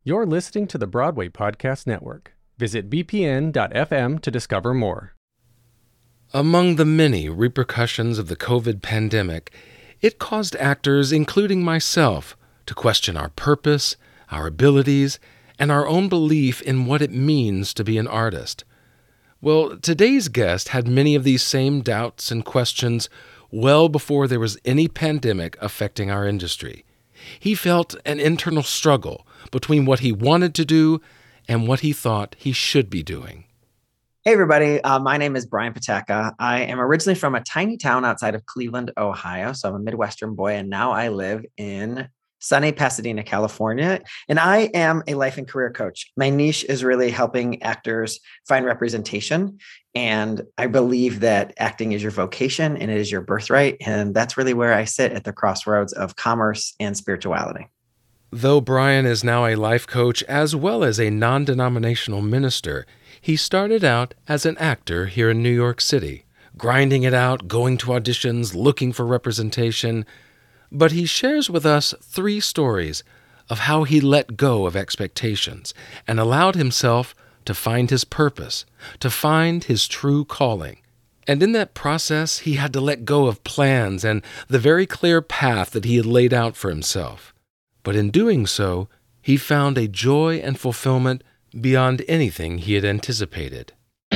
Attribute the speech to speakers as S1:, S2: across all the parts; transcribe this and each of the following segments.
S1: You're listening to the Broadway Podcast Network. Visit bpn.fm to discover more.
S2: Among the many repercussions of the COVID pandemic, it caused actors, including myself, to question our purpose, our abilities, and our own belief in what it means to be an artist. Well, today's guest had many of these same doubts and questions well before there was any pandemic affecting our industry. He felt an internal struggle between what he wanted to do and what he thought he should be doing.
S3: Hey, everybody. My name is Brian Pataka. I am originally from a tiny town outside of Cleveland, Ohio. So I'm a Midwestern boy, and now I live in sunny Pasadena, California. And I am a life and career coach. My niche is really helping actors find representation. And I believe that acting is your vocation and it is your birthright. And that's really where I sit at the crossroads of commerce and spirituality.
S2: Though Brian is now a life coach as well as a non-denominational minister, he started out as an actor here in New York City, grinding it out, going to auditions, looking for representation. But he shares with us 3 stories of how he let go of expectations and allowed himself to find his purpose, to find his true calling. And in that process, he had to let go of plans and the very clear path that he had laid out for himself. But in doing so, he found a joy and fulfillment beyond anything he had anticipated.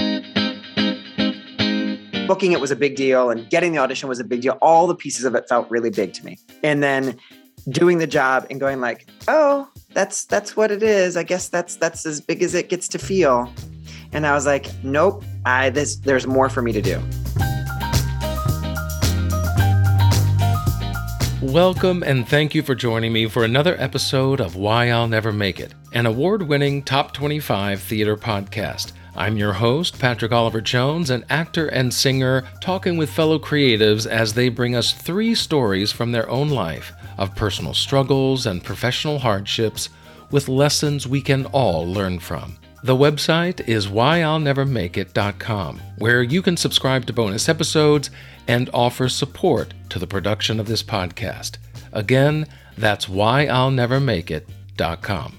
S3: Booking it was a big deal, and getting the audition was a big deal. All the pieces of it felt really big to me. And then doing the job and going like, oh, that's what it is. I guess that's as big as it gets to feel. And I was like, nope, there's more for me to do.
S2: Welcome and thank you for joining me for another episode of Why I'll Never Make It, an award-winning Top 25 theater podcast. I'm your host, Patrick Oliver Jones, an actor and singer, talking with fellow creatives as they bring us 3 stories from their own life of personal struggles and professional hardships with lessons we can all learn from. The website is whyillnevermakeit.com, where you can subscribe to bonus episodes and offer support to the production of this podcast. Again, that's whyillnevermakeit.com.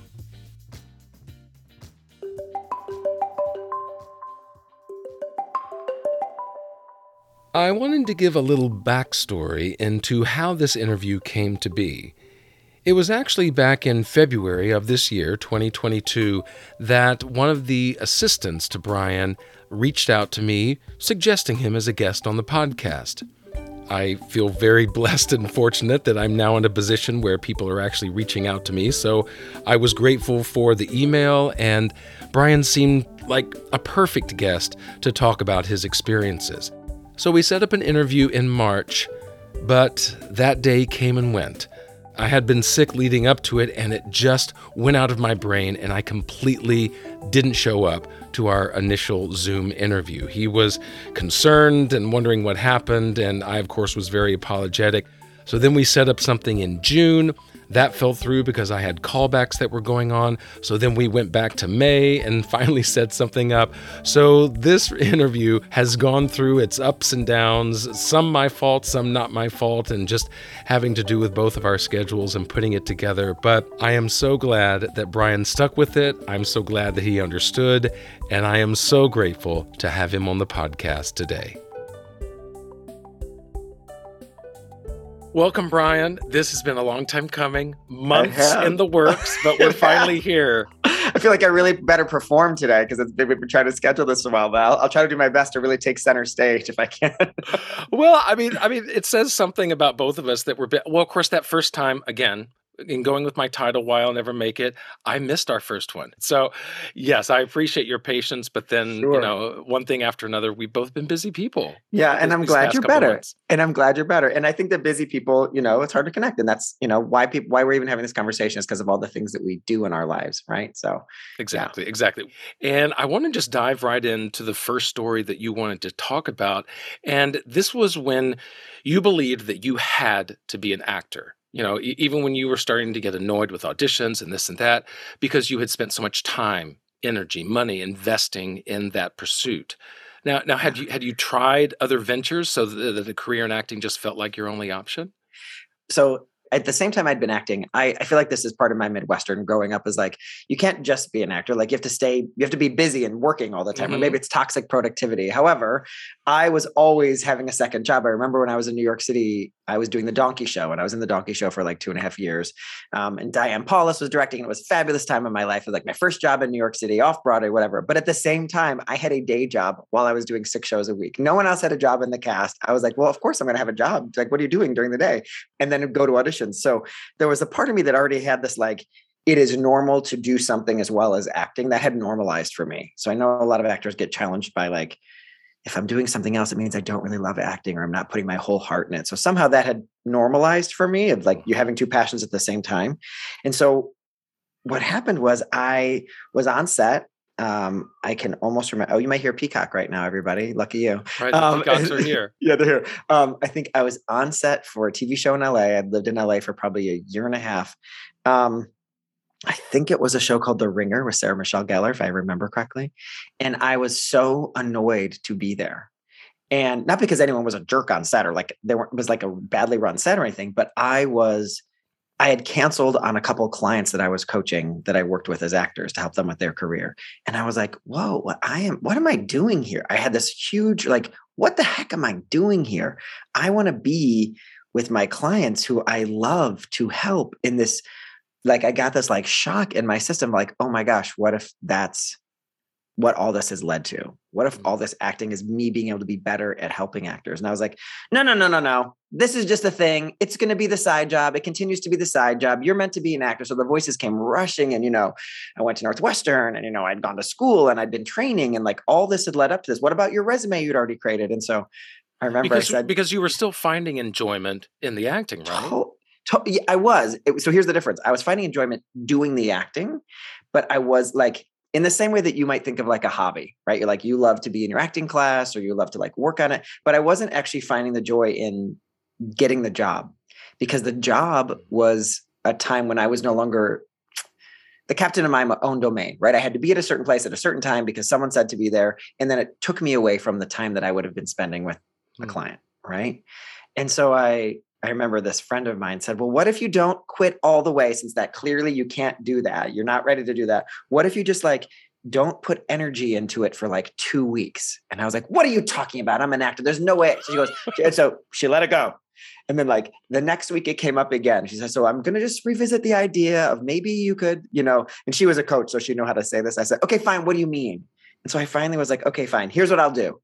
S2: I wanted to give a little backstory into how this interview came to be. It was actually back in February of this year, 2022, that one of the assistants to Brian reached out to me, suggesting him as a guest on the podcast. I feel very blessed and fortunate that I'm now in a position where people are actually reaching out to me, so I was grateful for the email, and Brian seemed like a perfect guest to talk about his experiences. So we set up an interview in March, but that day came and went. I had been sick leading up to it, and it just went out of my brain, and I completely didn't show up to our initial Zoom interview. He was concerned and wondering what happened, and I, of course, was very apologetic. So then we set up something in June. That fell through because I had callbacks that were going on. So then we went back to May and finally set something up. So this interview has gone through its ups and downs, some my fault, some not my fault, and just having to do with both of our schedules and putting it together. But I am so glad that Brian stuck with it. I'm so glad that he understood, and I am so grateful to have him on the podcast today. Welcome, Brian. This has been a long time coming, months in the works, but we're finally here.
S3: I feel like I really better perform today because we've been trying to schedule this a while, but I'll try to do my best to really take center stage if I can.
S2: Well, I mean, it says something about both of us that well, of course, that first time, again, in going with my title, Why I'll Never Make It, I missed our first one. So, yes, I appreciate your patience, but then, one thing after another, we've both been busy people.
S3: Yeah, and I'm glad you're better. And I'm glad you're better. And I think that busy people, it's hard to connect. And that's, why we're even having this conversation is because of all the things that we do in our lives, right? So
S2: Exactly. And I want to just dive right into the first story that you wanted to talk about. And this was when you believed that you had to be an actor. Even when you were starting to get annoyed with auditions and this and that, because you had spent so much time, energy, money investing in that pursuit. Now, had you tried other ventures so that a career in acting just felt like your only option?
S3: So at the same time I'd been acting, I feel like this is part of my Midwestern growing up, is like, you can't just be an actor. Like you have to be busy and working all the time, or maybe it's toxic productivity. However, I was always having a second job. I remember when I was in New York City, I was doing the Donkey Show, and I was in the Donkey Show for like 2.5 years. And Diane Paulus was directing, and it was a fabulous time in my life. It was like my first job in New York City, off Broadway, whatever. But at the same time, I had a day job while I was doing 6 shows a week. No one else had a job in the cast. I was like, well, of course I'm going to have a job. Like, what are you doing during the day? And then go to auditions. So there was a part of me that already had this, like, it is normal to do something as well as acting, that had normalized for me. So I know a lot of actors get challenged by like, if I'm doing something else, it means I don't really love acting, or I'm not putting my whole heart in it. So somehow that had normalized for me, of like you having two passions at the same time. And so what happened was I was on set. I can almost remember. Oh, you might hear Peacock right now, everybody. Lucky you.
S2: Right, the Peacocks are here.
S3: Yeah, they're here. I think I was on set for a TV show in LA. I'd lived in LA for probably a year and a half. I think it was a show called The Ringer with Sarah Michelle Gellar, if I remember correctly. And I was so annoyed to be there. And not because anyone was a jerk on set, or like was like a badly run set or anything, but I had canceled on a couple of clients that I was coaching, that I worked with as actors to help them with their career. And I was like, whoa, what am I doing here? I had this huge, like, what the heck am I doing here? I want to be with my clients who I love to help in this. Like, I got this like shock in my system, like, oh my gosh, what if that's what all this has led to? What if all this acting is me being able to be better at helping actors? And I was like, no. This is just a thing. It's going to be the side job. It continues to be the side job. You're meant to be an actor. So the voices came rushing. And, I went to Northwestern, and, I'd gone to school, and I'd been training, and like all this had led up to this. What about your resume you'd already created? And so I remember I said,
S2: because you were still finding enjoyment in the acting, right?
S3: I was. So here's the difference. I was finding enjoyment doing the acting, but I was like, in the same way that you might think of like a hobby, right? You're like, you love to be in your acting class, or you love to like work on it. But I wasn't actually finding the joy in getting the job, because the job was a time when I was no longer the captain of my own domain, right? I had to be at a certain place at a certain time because someone said to be there. And then it took me away from the time that I would have been spending with a client, right? And so I remember this friend of mine said, well, what if you don't quit all the way, since that clearly you can't do that? You're not ready to do that. What if you just like, don't put energy into it for like 2 weeks? And I was like, what are you talking about? I'm an actor. There's no way. So she goes, and so she let it go. And then like the next week it came up again. She said, so I'm going to just revisit the idea of maybe you could, and she was a coach, so she knew how to say this. I said, okay, fine. What do you mean? And so I finally was like, okay, fine. Here's what I'll do.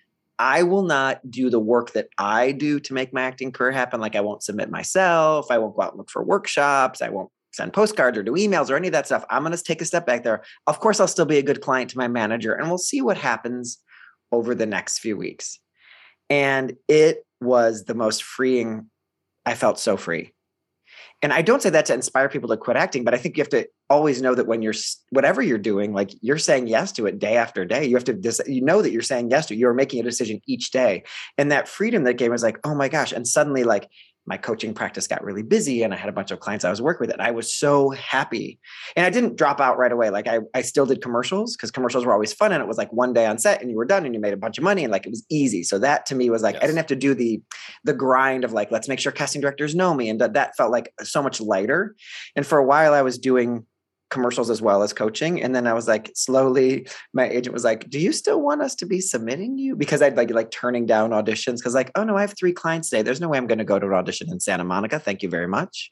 S3: I will not do the work that I do to make my acting career happen. Like, I won't submit myself. I won't go out and look for workshops. I won't send postcards or do emails or any of that stuff. I'm going to take a step back there. Of course, I'll still be a good client to my manager, and we'll see what happens over the next few weeks. And it was the most freeing. I felt so free. And I don't say that to inspire people to quit acting, but I think you have to always know that when whatever you're doing, like you're saying yes to it day after day. You have to, that you're saying yes to it. You're making a decision each day. And that freedom that gave was like, oh my gosh. And suddenly like my coaching practice got really busy, and I had a bunch of clients I was working with, and I was so happy. And I didn't drop out right away. Like I still did commercials, because commercials were always fun. And it was like one day on set and you were done and you made a bunch of money, and like, it was easy. So that to me was like, yes. I didn't have to do the grind of like, let's make sure casting directors know me. And that felt like so much lighter. And for a while I was doing commercials as well as coaching. And then I was like, slowly my agent was like, do you still want us to be submitting you? Because I'd like turning down auditions, because like, oh no, I have 3 clients today. There's no way I'm going to go to an audition in Santa Monica. Thank you very much.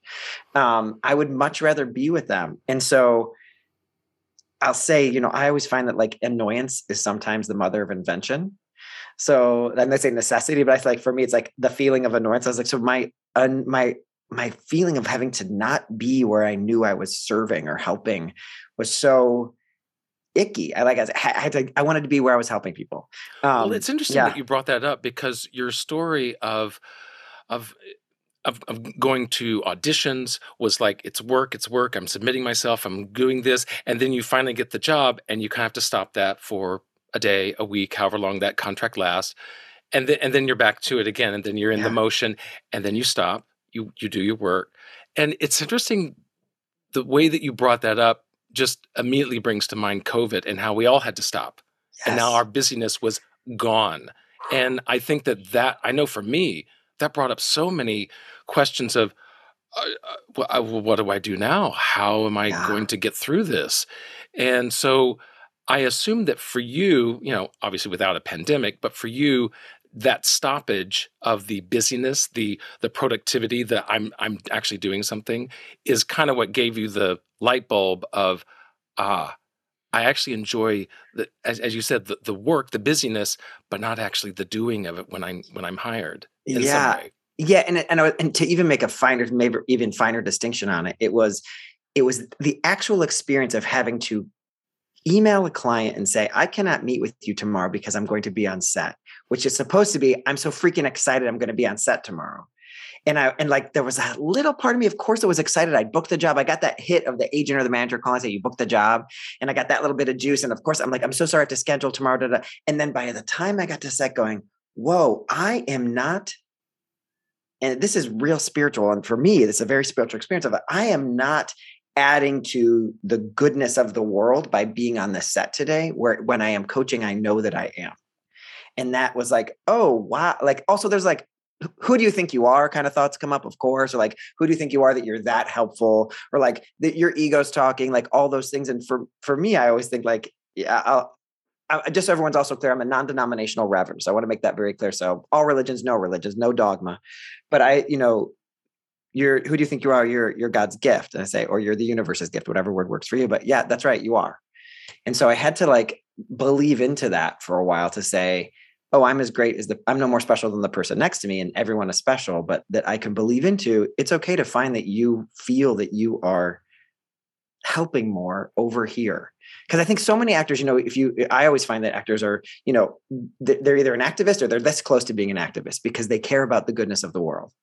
S3: I would much rather be with them. And so I'll say, I always find that like annoyance is sometimes the mother of invention. So then they say necessity, but I feel like for me, it's like the feeling of annoyance. I was like, so my feeling of having to not be where I knew I was serving or helping was so icky. I wanted to be where I was helping people.
S2: Well, it's interesting that you brought that up, because your story of going to auditions was like, it's work. I'm submitting myself. I'm doing this. And then you finally get the job, and you kind of have to stop that for a day, a week, however long that contract lasts. And then you're back to it again. And then you're in the motion, and then you stop. You do your work. And it's interesting, the way that you brought that up just immediately brings to mind COVID and how we all had to stop. Yes. And now our busyness was gone. And I think that I know for me, that brought up so many questions of, what do I do now? How am I
S3: Yeah.
S2: going to get through this? And so I assume that for you, obviously without a pandemic, but for you, that stoppage of the busyness, the productivity that I'm actually doing something is kind of what gave you the light bulb of, ah, I actually enjoy as you said, the work, the busyness, but not actually the doing of it when I'm hired in some
S3: Yeah.
S2: way.
S3: Yeah. And to even make a finer, maybe even finer distinction on it, it was the actual experience of having to email a client and say, I cannot meet with you tomorrow because I'm going to be on set, which is supposed to be, I'm so freaking excited I'm going to be on set tomorrow. And like there was a little part of me, of course, I was excited. I booked the job. I got that hit of the agent or the manager calling and say, you booked the job. And I got that little bit of juice. And of course, I'm like, I'm so sorry I have to schedule tomorrow. Da, da. And then by the time I got to set going, whoa, I am not, and this is real spiritual. And for me, it's a very spiritual experience of it. I am not adding to the goodness of the world by being on the set today, where when I am coaching, I know that I am. And that was like, oh, wow. Like also there's like, who do you think you are kind of thoughts come up, of course, or like, who do you think you are that you're that helpful, or like that your ego's talking, like all those things. And for me, I always think like, yeah, just so everyone's also clear, I'm a non-denominational reverend. So I want to make that very clear. So all religions, no dogma, but who do you think you are? You're God's gift. And I say, or you're the universe's gift, whatever word works for you. But yeah, that's right. You are. And so I had to like believe into that for a while to say, oh, I'm as great as I'm no more special than the person next to me, and everyone is special, but that I can believe into. It's okay to find that you feel that you are helping more over here. Because I think so many actors, I always find that actors are, they're either an activist or they're this close to being an activist because they care about the goodness of the world.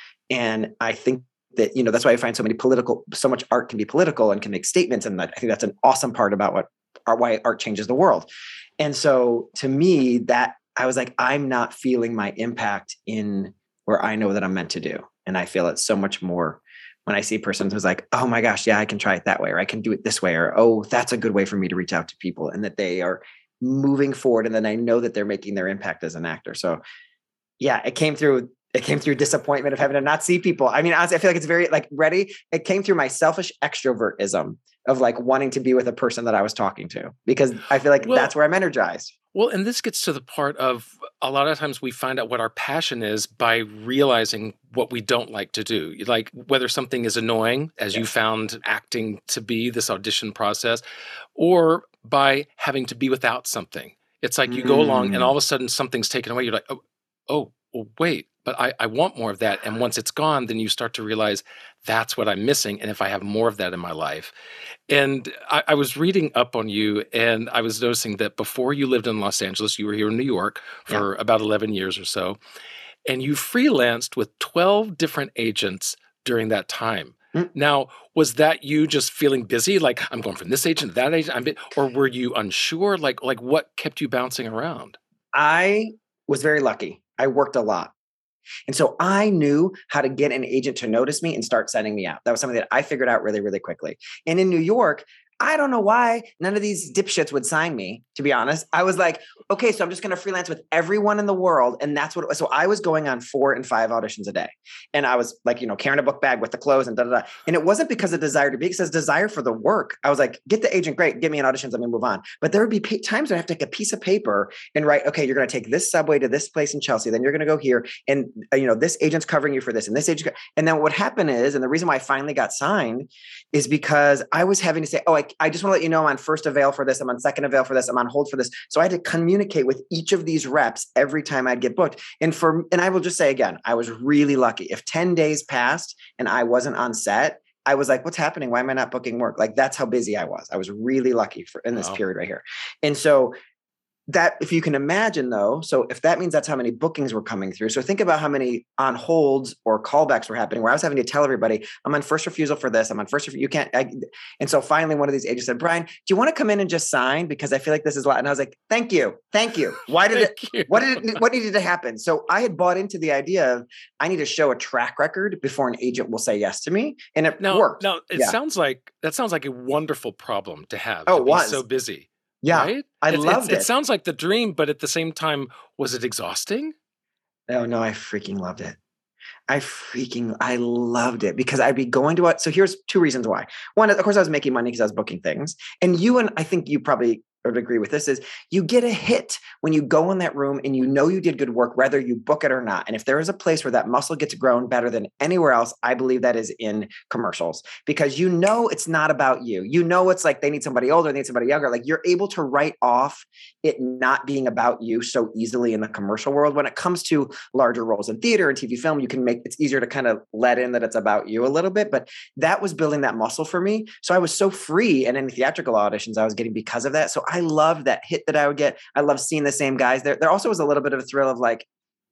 S3: And I think that, that's why I find so much art can be political and can make statements. And I think that's an awesome part about why art changes the world. And so to me, that I was like, I'm not feeling my impact in where I know that I'm meant to do. And I feel it so much more when I see a person who's like, oh my gosh, yeah, I can try it that way, or I can do it this way, or, oh, that's a good way for me to reach out to people, and that they are moving forward. And then I know that they're making their impact as an actor. So yeah, it came through disappointment of having to not see people. I mean, honestly, I feel like it's very like ready. It came through my selfish extrovertism of like wanting to be with a person that I was talking to, because I feel like that's where I'm energized.
S2: Well, and this gets to the part of a lot of times we find out what our passion is by realizing what we don't like to do. Like whether something is annoying, as you found acting to be, this audition process, or by having to be without something. It's like you go along and all of a sudden something's taken away. You're like, oh, well, wait, but I want more of that. And once it's gone, then you start to realize that's what I'm missing. And if I have more of that in my life. And I was reading up on you, and I was noticing that before you lived in Los Angeles, you were here in New York for about 11 years or so. And you freelanced with 12 different agents during that time. Now, was that you just feeling busy? Like, I'm going from this agent to that agent, or were you unsure? Like what kept you bouncing around?
S3: I was very lucky. I worked a lot. And so I knew how to get an agent to notice me and start sending me out. That was something that I figured out really, really quickly. And in New York, I don't know why none of these dipshits would sign me, to be honest. I was like, okay, so I'm just going to freelance with everyone in the world. And that's what it was. So I was going on 4 and 5 auditions a day. And I was like, carrying a book bag with the clothes and da-da-da. And it wasn't because of desire to be, it says desire for the work. I was like, get the agent, great, give me an auditions, let me move on. But there would be times when I have to take a piece of paper and write, okay, you're going to take this subway to this place in Chelsea, then you're going to go here. And, this agent's covering you for this and this agent. And then what would happen is, and the reason why I finally got signed is because I was having to say, oh, I just want to let you know I'm on first avail for this. I'm on second avail for this. I'm on hold for this. So I had to communicate with each of these reps every time I'd get booked. And I will just say again, I was really lucky. If 10 days passed and I wasn't on set, I was like, what's happening? Why am I not booking work? Like, that's how busy I was. I was really lucky in this period right here. And so that, if you can imagine though, so if that means that's how many bookings were coming through. So think about how many on holds or callbacks were happening where I was having to tell everybody, I'm on first refusal for this. I'm on first refusal. You can't. And so finally one of these agents said, Brian, do you want to come in and just sign? Because I feel like this is a lot. And I was like, thank you. Why did what needed to happen? So I had bought into the idea of I need to show a track record before an agent will say yes to me. And it worked.
S2: Now it sounds like a wonderful problem to have.
S3: Oh,
S2: to be so busy.
S3: Yeah,
S2: right?
S3: I loved it.
S2: It sounds like the dream, but at the same time, was it exhausting?
S3: Oh, no, I freaking loved it. I loved it because I'd be going to it. So here's two reasons why. One, of course, I was making money because I was booking things. And I think you probably would agree with this, is you get a hit when you go in that room and you know you did good work, whether you book it or not. And if there is a place where that muscle gets grown better than anywhere else, I believe that is in commercials, because you know it's not about you. You know it's like they need somebody older, they need somebody younger. Like, you're able to write off it not being about you so easily in the commercial world. When it comes to larger roles in theater and TV film, it's easier to kind of let in that it's about you a little bit. But that was building that muscle for me. So I was so free in any theatrical auditions I was getting because of that. So I loved that hit that I would get. I love seeing the same guys there. There also was a little bit of a thrill of like,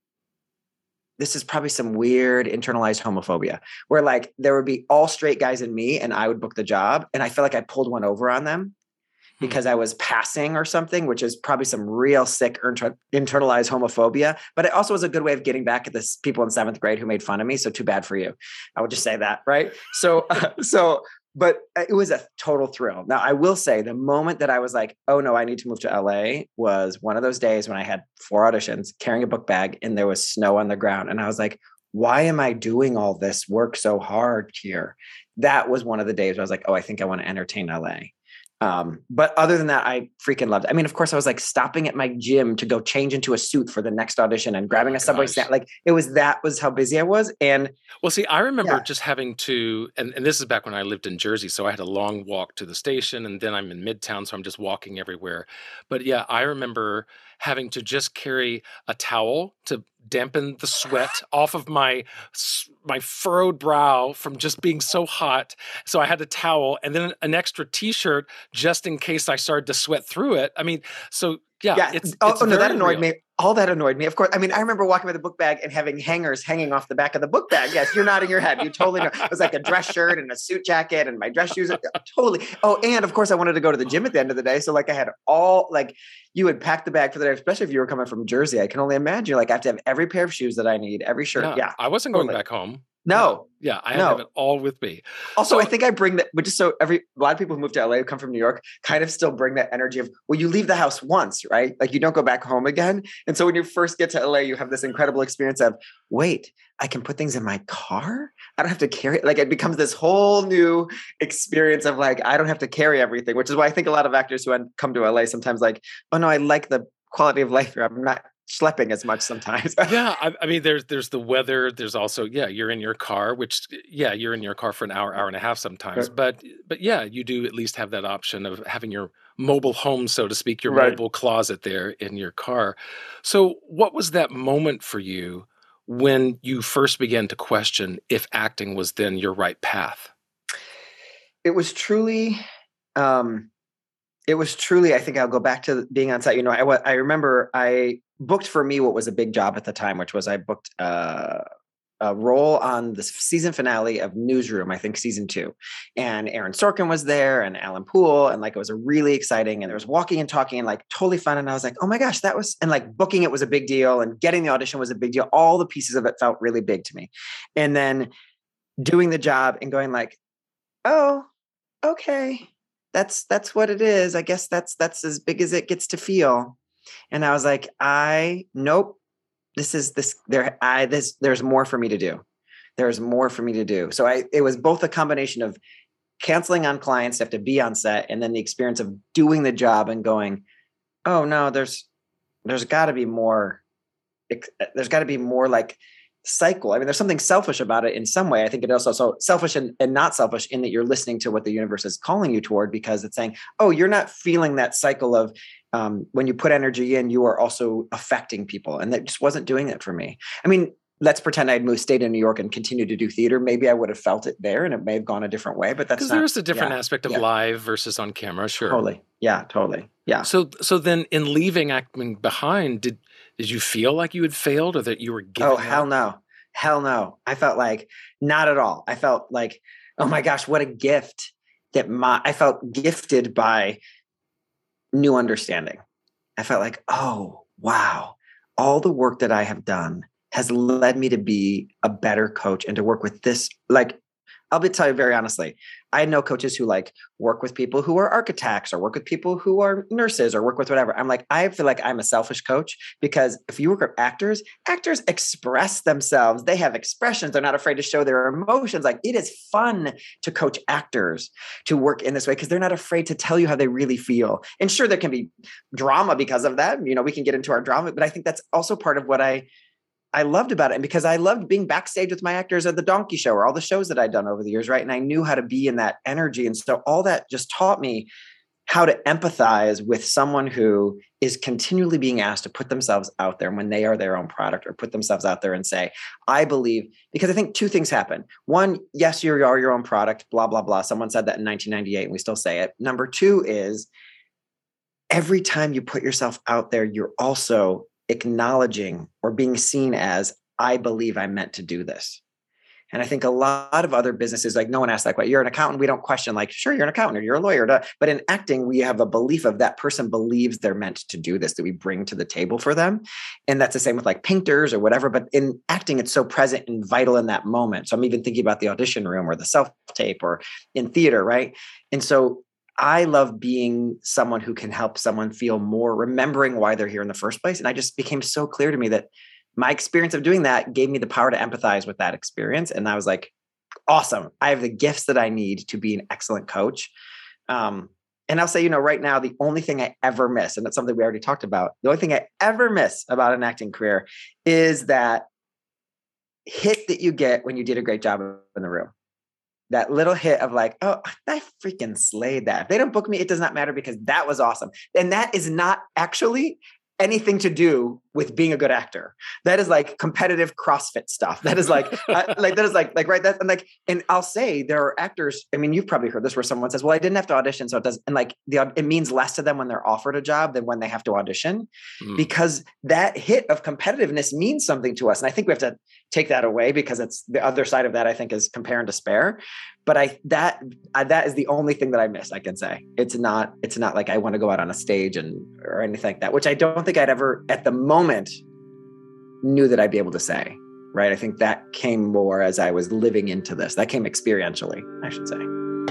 S3: this is probably some weird internalized homophobia where like there would be all straight guys and me, and I would book the job. And I feel like I pulled one over on them because I was passing or something, which is probably some real sick internalized homophobia. But it also was a good way of getting back at the people in 7th grade who made fun of me. So too bad for you. I would just say that. Right. But it was a total thrill. Now, I will say the moment that I was like, oh no, I need to move to LA was one of those days when I had 4 auditions, carrying a book bag, and there was snow on the ground. And I was like, why am I doing all this work so hard here? That was one of the days where I was like, oh, I think I want to entertain LA. But other than that, I freaking loved it. I mean, of course, I was like stopping at my gym to go change into a suit for the next audition and grabbing a Subway snack. Like that was how busy I was. And
S2: well, see, I remember just having to, and this is back when I lived in Jersey. So I had a long walk to the station, and then I'm in Midtown. So I'm just walking everywhere. But yeah, I remember having to just carry a towel to dampen the sweat off of my furrowed brow from just being so hot. So I had a towel and then an extra t-shirt just in case I started to sweat through it. I mean, so yeah. It's
S3: no, that annoyed
S2: real.
S3: me. All that annoyed me. Of course. I mean, I remember walking with a book bag and having hangers hanging off the back of the book bag. Yes, you're nodding your head. You totally know. It was like a dress shirt and a suit jacket and my dress shoes. Totally. Oh, and of course I wanted to go to the gym at the end of the day. So like I had you would pack the bag for the day, especially if you were coming from Jersey. I can only imagine. Like I have to have every pair of shoes that I need, every shirt. Yeah.
S2: I wasn't going back home.
S3: No.
S2: Yeah, I have it all with me.
S3: Also, I think I bring that, but just so a lot of people who move to LA who come from New York kind of still bring that energy of, well, you leave the house once, right? Like you don't go back home again. And so when you first get to LA, you have this incredible experience of, wait, I can put things in my car? I don't have to carry it. Like it becomes this whole new experience of like, I don't have to carry everything, which is why I think a lot of actors who come to LA sometimes like, oh no, I like the quality of life here. I'm not schlepping as much sometimes.
S2: Yeah. I mean, there's the weather. There's also, you're in your car, which you're in your car for an hour and a half sometimes. Right. But yeah, you do at least have that option of having your mobile home, so to speak, your mobile closet there in your car. So what was that moment for you when you first began to question if acting was then your right path?
S3: It was truly, I think I'll go back to being on set. You know, I remember I booked for me what was a big job at the time, which was I booked a role on the season finale of Newsroom, I think season 2. And Aaron Sorkin was there and Alan Poole. And like, it was a really exciting, and there was walking and talking and like totally fun. And I was like, oh my gosh, and like booking it was a big deal and getting the audition was a big deal. All the pieces of it felt really big to me. And then doing the job and going like, oh, okay. That's what it is. I guess that's as big as it gets to feel. And I was like, nope, there's more for me to do. There's more for me to do. So it was both a combination of canceling on clients to have to be on set, and then the experience of doing the job and going, oh no, there's gotta be more. There's gotta be more like cycle. I mean, there's something selfish about it in some way. I think it also so selfish and not selfish in that you're listening to what the universe is calling you toward, because it's saying, oh, you're not feeling that cycle of when you put energy in, you are also affecting people. And that just wasn't doing it for me. I mean, let's pretend I'd stayed in New York and continued to do theater. Maybe I would have felt it there and it may have gone a different way, but that's not.
S2: Because there's a different aspect of live versus on camera. Sure.
S3: Totally. Yeah, totally. Yeah.
S2: So then in leaving acting behind, did you feel like you had failed or that you were giving up?
S3: Hell no. Hell no. I felt like not at all. I felt like, oh my gosh, what a gift I felt gifted by new understanding. I felt like, oh, wow. All the work that I have done has led me to be a better coach and to work with this. Like, tell you very honestly, I know coaches who like work with people who are architects or work with people who are nurses or work with whatever. I'm like, I feel like I'm a selfish coach because if you work with actors express themselves. They have expressions. They're not afraid to show their emotions. Like it is fun to coach actors to work in this way because they're not afraid to tell you how they really feel. And sure, there can be drama because of that. You know, we can get into our drama, but I think that's also part of what I loved about it. And because I loved being backstage with my actors at the Donkey Show or all the shows that I'd done over the years, right? And I knew how to be in that energy. And so all that just taught me how to empathize with someone who is continually being asked to put themselves out there when they are their own product, or put themselves out there and say, I believe, because I think two things happen. One, yes, you are your own product, blah, blah, blah. Someone said that in 1998 and we still say it. Number two is every time you put yourself out there, you're also acknowledging or being seen as, I believe I'm meant to do this. And I think a lot of other businesses, like no one asks that question. You're an accountant. We don't question like, sure, you're an accountant or you're a lawyer. But in acting, we have a belief of that person believes they're meant to do this, that we bring to the table for them. And that's the same with like painters or whatever. But in acting, it's so present and vital in that moment. So I'm even thinking about the audition room or the self-tape or in theater, right? And so I love being someone who can help someone feel more, remembering why they're here in the first place. And I just became so clear to me that my experience of doing that gave me the power to empathize with that experience. And I was like, awesome. I have the gifts that I need to be an excellent coach. And I'll say, right now, the only thing I ever miss, and that's something we already talked about, the only thing I ever miss about an acting career is that hit that you get when you did a great job in the room. That little hit of like, oh, I freaking slayed that. If they don't book me, it does not matter because that was awesome. And that is not actually anything to do with being a good actor. That is like competitive CrossFit stuff. That is like, right. That's and I'll say there are actors. I mean, you've probably heard this where someone says, well, I didn't have to audition. So it does. And like it means less to them when they're offered a job than when they have to audition because that hit of competitiveness means something to us. And I think we have to take that away because it's the other side of that, I think, is compare and despair. But that is the only thing that I miss, I can say. It's not like I want to go out on a stage or anything like that, which I don't think I'd ever at the moment knew that I'd be able to say, right? I think that came more as I was living into this. That came experientially, I should say.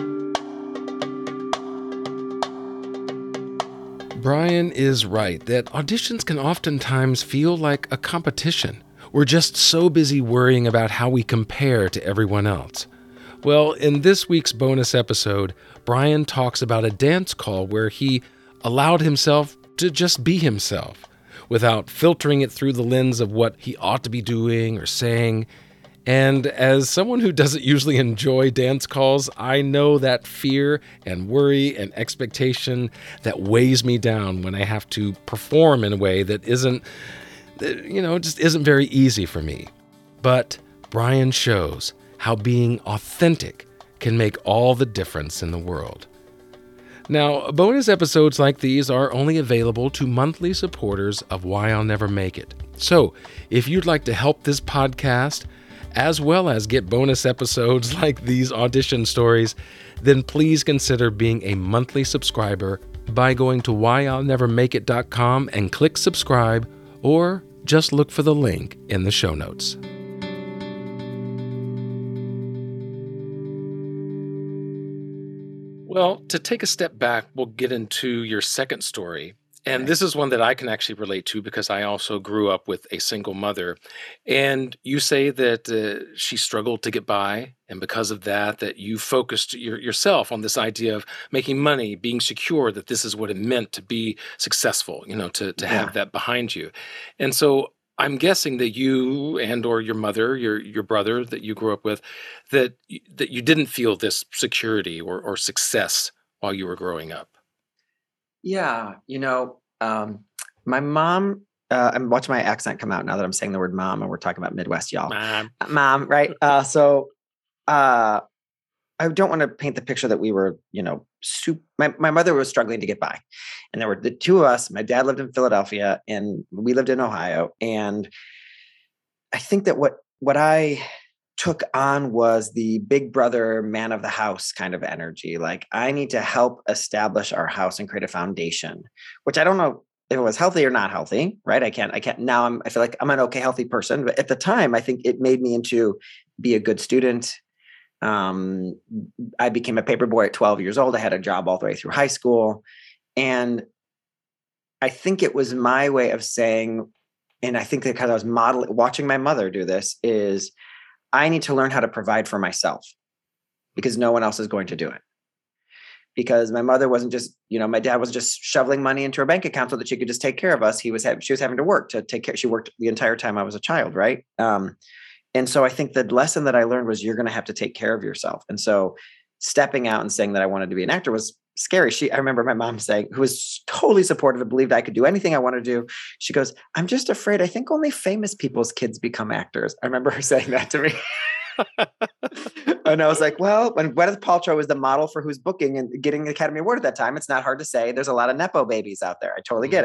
S2: Brian is right that auditions can oftentimes feel like a competition. We're just so busy worrying about how we compare to everyone else. Well, in this week's bonus episode, Brian talks about a dance call where he allowed himself to just be himself without filtering it through the lens of what he ought to be doing or saying. And as someone who doesn't usually enjoy dance calls, I know that fear and worry and expectation that weighs me down when I have to perform in a way that isn't very easy for me. But Brian shows how being authentic can make all the difference in the world. Now, bonus episodes like these are only available to monthly supporters of Why I'll Never Make It. So, if you'd like to help this podcast, as well as get bonus episodes like these audition stories, then please consider being a monthly subscriber by going to whyillnevermakeit.com and click subscribe, or just look for the link in the show notes. Well, to take a step back, we'll get into your second story. And this is one that I can actually relate to because I also grew up with a single mother. And you say that she struggled to get by. And because of that you focused yourself on this idea of making money, being secure, that this is what it meant to be successful, to have that behind you. And so I'm guessing that you and or your mother, your brother that you grew up with, that you didn't feel this security or success while you were growing up.
S3: Yeah. My mom, I'm watching my accent come out now that I'm saying the word mom and we're talking about Midwest, y'all. Mom, right? I don't want to paint the picture that we were, my mother was struggling to get by. And there were the two of us. My dad lived in Philadelphia and we lived in Ohio. And I think that what I took on was the big brother, man of the house kind of energy. Like, I need to help establish our house and create a foundation, which I don't know if it was healthy or not healthy, right? I can't now I feel like I'm an okay, healthy person. But at the time, I think it made me into be a good student, Um, I became a paper boy at 12 years old. I had a job all the way through high school. And I think it was my way of saying, and I think that because I was watching my mother do this, is I need to learn how to provide for myself because no one else is going to do it. Because my mother wasn't just, my dad was just shoveling money into her bank account so that she could just take care of us. She was having to work to take care. She worked the entire time I was a child. Right. And so I think the lesson that I learned was you're going to have to take care of yourself. And so stepping out and saying that I wanted to be an actor was scary. I remember my mom saying, who was totally supportive and believed I could do anything I wanted to do. She goes, I'm just afraid. I think only famous people's kids become actors. I remember her saying that to me. And I was like, well, when Gwyneth Paltrow was the model for Who's Booking and getting the Academy Award at that time, it's not hard to say there's a lot of Nepo babies out there. I totally get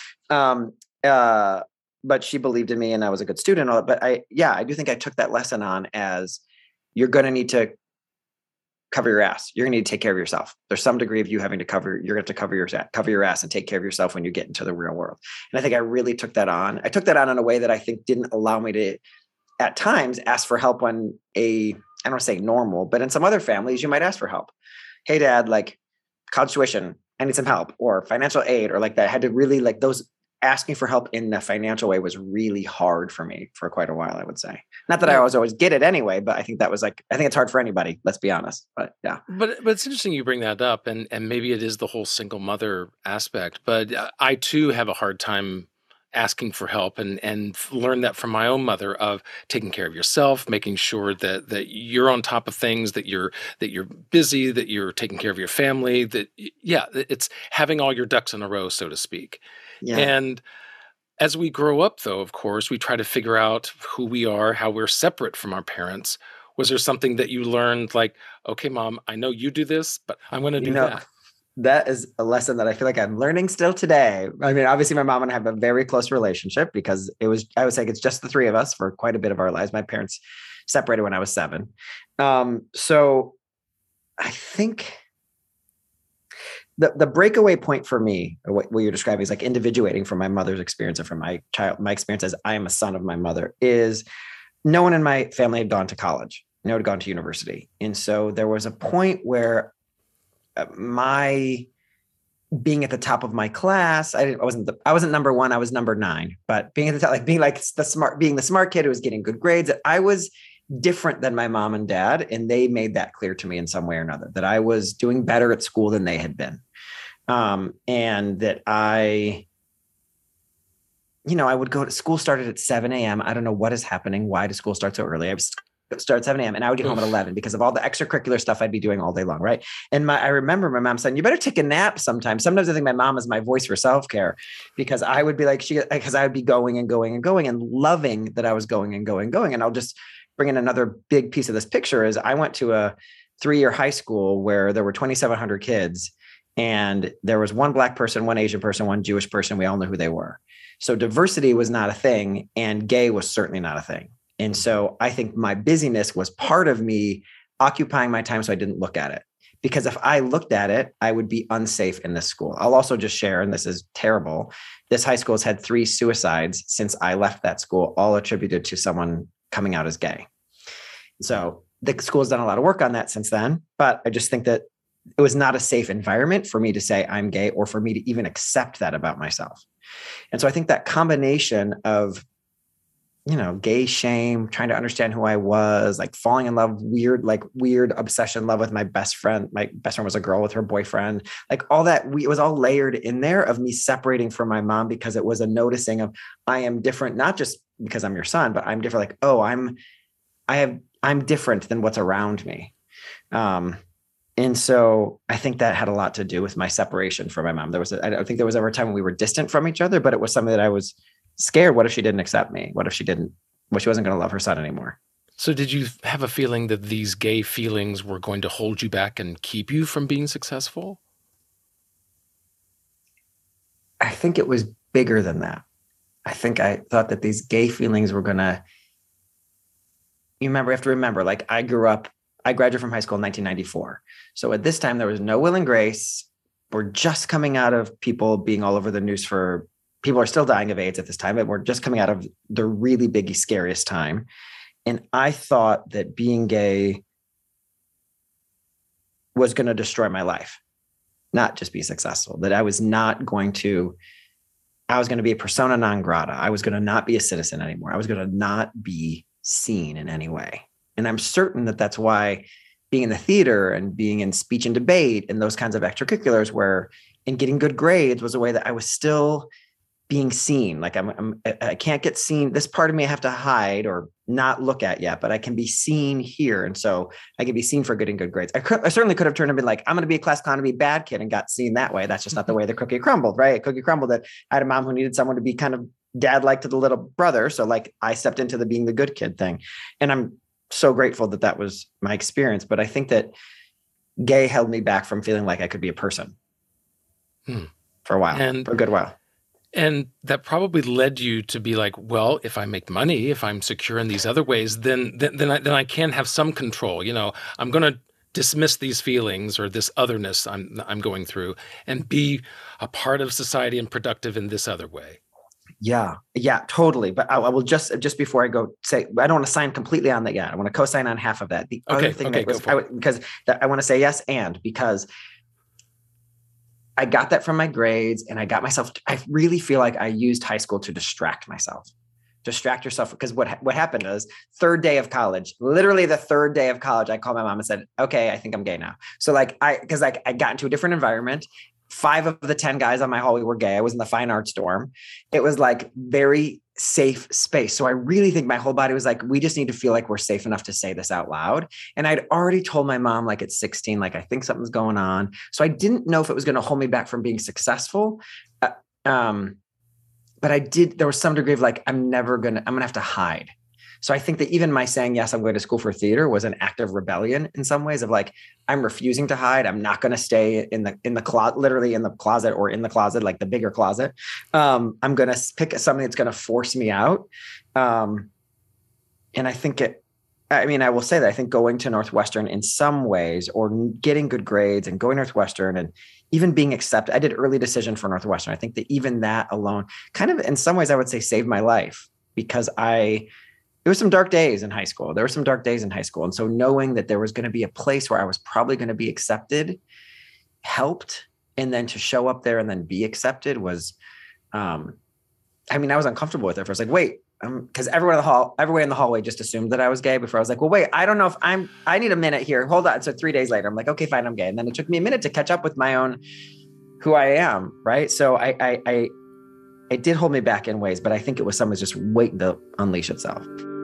S3: it. But she believed in me and I was a good student. But I do think I took that lesson on as you're going to need to cover your ass. You're going to need to take care of yourself. There's some degree of you having to you're going to cover your ass and take care of yourself when you get into the real world. And I think I really took that on. I took that on in a way that I think didn't allow me to, at times, ask for help when I don't want to say normal, but in some other families, you might ask for help. Hey, Dad, like college tuition, I need some help, or financial aid, or like that. I had to really those asking for help in the financial way was really hard for me for quite a while, I would say. Not that I always get it anyway, but I think that was I think it's hard for anybody, let's be honest. But yeah.
S2: But it's interesting you bring that up, and maybe it is the whole single mother aspect, but I too have a hard time asking for help and learn that from my own mother of taking care of yourself, making sure that you're on top of things, that you're busy, that you're taking care of your family, it's having all your ducks in a row, so to speak. Yeah. And as we grow up, though, of course, we try to figure out who we are, how we're separate from our parents. Was there something that you learned like, okay, Mom, I know you do this, but I'm going to do that?
S3: That is a lesson that I feel like I'm learning still today. I mean, obviously my mom and I have a very close relationship because I would say it's just the three of us for quite a bit of our lives. My parents separated when I was 7. So I think the breakaway point for me, what you're describing is like individuating from my mother's experience and from my experience as I am a son of my mother, is no one in my family had gone to college. No one had gone to university. And so there was a point where my being at the top of my class, I wasn't number 1, I was number 9, but being at the top, being the smart kid who was getting good grades, I was different than my mom and dad. And they made that clear to me in some way or another, that I was doing better at school than they had been. And that I would go to school, started at 7 a.m. I don't know what is happening. Why does school start so early? I was start at 7 a.m. and I would get home at 11 because of all the extracurricular stuff I'd be doing all day long. Right. And I remember my mom saying, you better take a nap sometime. Sometimes I think my mom is my voice for self-care because I would be because I would be going and going and going and loving that I was going and going and going. And I'll just bring in another big piece of this picture is I went to a 3-year high school where there were 2,700 kids and there was one Black person, one Asian person, one Jewish person. We all knew who they were. So diversity was not a thing and gay was certainly not a thing. And so I think my busyness was part of me occupying my time so I didn't look at it. Because if I looked at it, I would be unsafe in this school. I'll also just share, and this is terrible, this high school has had 3 suicides since I left that school, all attributed to someone coming out as gay. So the school has done a lot of work on that since then. But I just think that it was not a safe environment for me to say I'm gay or for me to even accept that about myself. And so I think that combination of gay shame, trying to understand who I was, like falling in love, weird obsession love with my best friend. My best friend was a girl with her boyfriend, like all that. It was all layered in there of me separating from my mom because it was a noticing of I am different, not just because I'm your son, but I'm different. Like, oh, I'm different than what's around me. And so I think that had a lot to do with my separation from my mom. I don't think there was ever a time when we were distant from each other, but it was something that I was scared. What if she didn't accept me? What if she wasn't going to love her son anymore?
S2: So did you have a feeling that these gay feelings were going to hold you back and keep you from being successful?
S3: I think it was bigger than that. I think I thought that these gay feelings were going to, you have to remember, like I graduated from high school in 1994. So at this time, there was no Will and Grace. We're just coming out of people being all over the news for people are still dying of AIDS at this time, but we're just coming out of the really big, scariest time. And I thought that being gay was going to destroy my life, not just be successful, that I was going to be a persona non grata. I was going to not be a citizen anymore. I was going to not be seen in any way. And I'm certain that that's why being in the theater and being in speech and debate and those kinds of extracurriculars and getting good grades was a way that I was still being seen. Like I can't get seen. This part of me I have to hide or not look at yet, but I can be seen here. And so I can be seen for getting good grades. I certainly could have turned and been like, I'm going to be a class clown and be a bad kid and got seen that way. That's just not the way the cookie crumbled, right? Cookie crumbled that I had a mom who needed someone to be kind of dad-like to the little brother. So like I stepped into the being the good kid thing. And I'm so grateful that was my experience. But I think that gay held me back from feeling like I could be a person for a while, for a good while.
S2: And that probably led you to be like, well, if I make money, if I'm secure in these other ways, then I can have some control. You know, I'm going to dismiss these feelings or this otherness I'm going through and be a part of society and productive in this other way.
S3: Yeah, totally. But I will just before I go say, I don't want to sign completely on that yet. I want to co-sign on half of that. The other thing I want to say yes, because I got that from my grades and I really feel like I used high school to distract yourself. Because what happened is literally the third day of college, I called my mom and said, okay, I think I'm gay now. So I got into a different environment. 5 of the 10 guys on my hallway were gay. I was in the fine arts dorm. It was like very safe space. So I really think my whole body was like, we just need to feel like we're safe enough to say this out loud. And I'd already told my mom, like at 16, like, I think something's going on. So I didn't know if it was going to hold me back from being successful. But there was some degree of like, I'm going to have to hide. So I think that even my saying, yes, I'm going to school for theater was an act of rebellion in some ways of like, I'm refusing to hide. I'm not going to stay in the closet, literally in the closet or in the closet, like the bigger closet. I'm going to pick something that's going to force me out. And I think I will say that I think going to Northwestern in some ways or getting good grades and going to Northwestern and even being accepted, I did early decision for Northwestern. I think that even that alone kind of in some ways I would say saved my life because there were some dark days in high school. And so knowing that there was going to be a place where I was probably going to be accepted helped. And then to show up there and then be accepted was, I was uncomfortable with it. I was like, wait, because everyone in the hallway just assumed that I was gay before I was like, well, wait, I don't know if I need a minute here. Hold on. So 3 days later, I'm like, okay, fine, I'm gay. And then it took me a minute to catch up with my own, who I am. Right. So it did hold me back in ways, but I think it was someone's just waiting to unleash itself.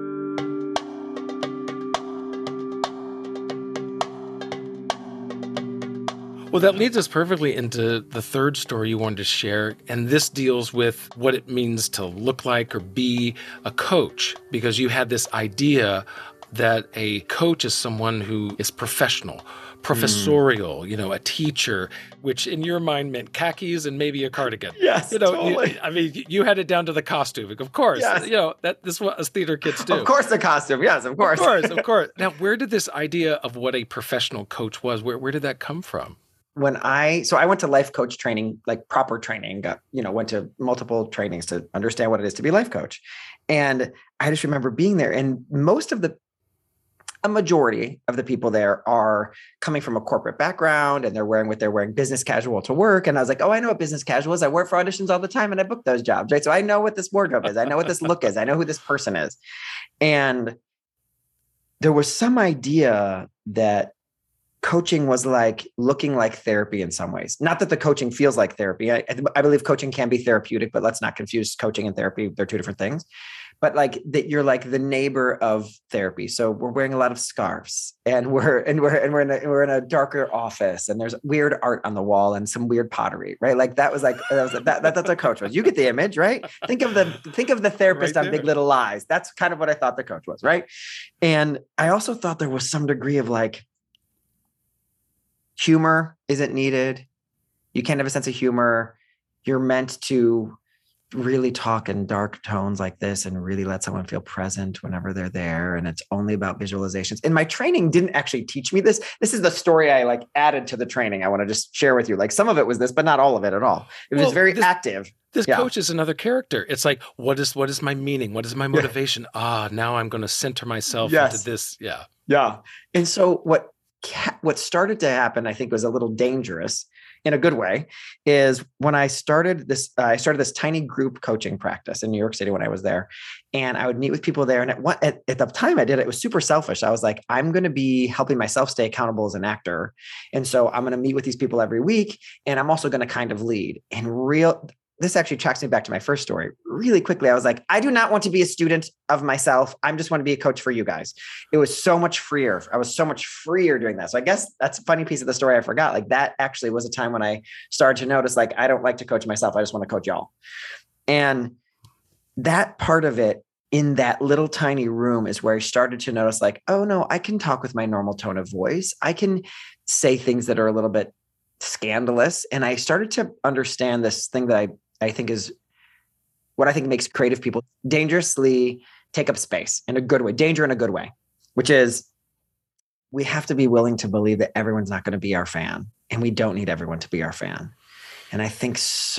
S2: Well, that leads us perfectly into the third story you wanted to share. And this deals with what it means to look like or be a coach, because you had this idea that a coach is someone who is professional, professorial, a teacher, which in your mind meant khakis and maybe a cardigan.
S3: Yes, totally.
S2: You had it down to the costume. Of course,
S3: yes.
S2: This is what us theater kids do.
S3: Of course, the costume. Yes, of course.
S2: Of course. Now, where did this idea of what a professional coach was, where did that come from?
S3: I went to life coach training, like proper training, went to multiple trainings to understand what it is to be a life coach. And I just remember being there and a majority of the people there are coming from a corporate background and they're wearing business casual to work. And I was like, oh, I know what business casual is. I work for auditions all the time and I book those jobs, right? So I know what this wardrobe is. I know what this look is. I know who this person is. And there was some idea that coaching was like looking like therapy in some ways. Not that the coaching feels like therapy. I believe coaching can be therapeutic, but let's not confuse coaching and therapy. They're two different things. But like that, you're like the neighbor of therapy. So we're wearing a lot of scarves, and we're in a darker office, and there's weird art on the wall and some weird pottery, right? Like that's a coach was. You get the image, right? Think of the therapist on Big Little Lies. That's kind of what I thought the coach was, right? And I also thought there was some degree of like humor isn't needed. You can't have a sense of humor. You're meant to really talk in dark tones like this and really let someone feel present whenever they're there. And it's only about visualizations. And my training didn't actually teach me this. This is the story I like added to the training. I want to just share with you. Like some of it was this, but not all of it at all. It was very active.
S2: This coach is another character. It's like, what is my meaning? What is my motivation? Now I'm going to center myself into this. Yeah.
S3: Yeah. And so what what started to happen, I think was a little dangerous in a good way, is when I started this tiny group coaching practice in New York City when I was there, and I would meet with people there. And at the time I did it was super selfish. I was like, I'm going to be helping myself stay accountable as an actor. And so I'm going to meet with these people every week. And I'm also going to kind of lead this actually tracks me back to my first story really quickly. I was like, I do not want to be a student of myself. I just want to be a coach for you guys. It was so much freer. I was so much freer doing that. So I guess that's a funny piece of the story I forgot. Like that actually was a time when I started to notice, like, I don't like to coach myself. I just want to coach y'all. And that part of it in that little tiny room is where I started to notice, like, oh no, I can talk with my normal tone of voice. I can say things that are a little bit scandalous. And I started to understand this thing that I think is what I think makes creative people dangerously take up space in a good way, danger in a good way, which is we have to be willing to believe that everyone's not going to be our fan, and we don't need everyone to be our fan. And I think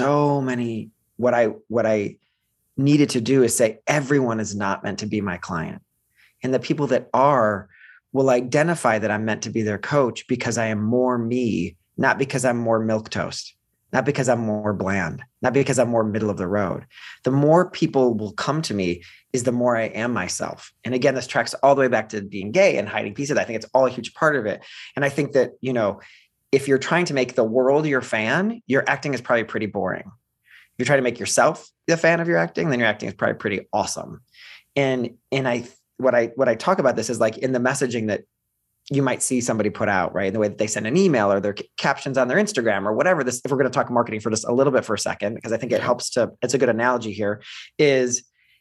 S3: what I needed to do is say, everyone is not meant to be my client. And the people that are will identify that I'm meant to be their coach because I am more me, not because I'm more milquetoast. Not because I'm more bland, not because I'm more middle of the road. The more people will come to me is the more I am myself. And again, this tracks all the way back to being gay and hiding pieces. I think it's all a huge part of it. And I think that, if you're trying to make the world your fan, your acting is probably pretty boring. If you're trying to make yourself the fan of your acting, then your acting is probably pretty awesome. And what I talk about this is like in the messaging that you might see somebody put out, right? The way that they send an email or their captions on their Instagram or whatever this, if we're going to talk marketing for just a little bit for a second, because I think it's a good analogy here, is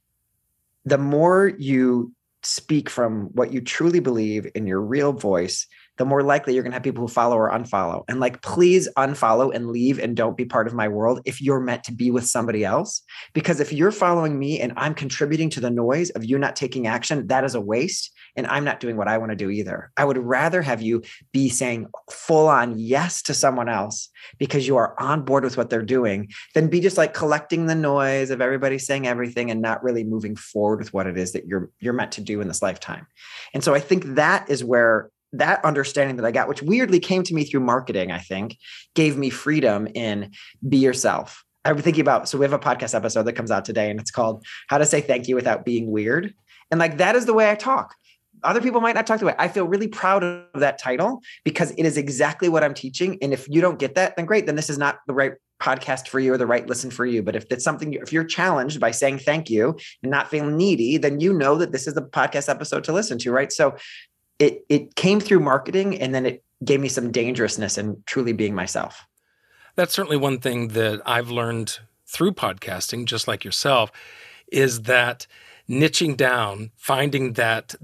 S3: the more you speak from what you truly believe in your real voice, the more likely you're going to have people who follow or unfollow. And like, please unfollow and leave and don't be part of my world if you're meant to be with somebody else. Because if you're following me and I'm contributing to the noise of you not taking action, that is a waste. And I'm not doing what I want to do either. I would rather have you be saying full on yes to someone else because you are on board with what they're doing than be just like collecting the noise of everybody saying everything and not really moving forward with what it is that you're meant to do in this lifetime. And so I think that is where that understanding that I got, which weirdly came to me through marketing, I think, gave me freedom in be yourself. I was thinking about, so we have a podcast episode that comes out today and it's called How to Say Thank You Without Being Weird. And like, that is the way I talk. Other people might not talk the way. I feel really proud of that title because it is exactly what I'm teaching. And if you don't get that, then great. Then this is not the right podcast for you or the right listen for you. But if it's something, if you're challenged by saying thank you and not feeling needy, then you know that this is the podcast episode to listen to, right? So it came through marketing, and then it gave me some dangerousness in truly being myself.
S2: That's certainly one thing that I've learned through podcasting, just like yourself, is that niching down, finding that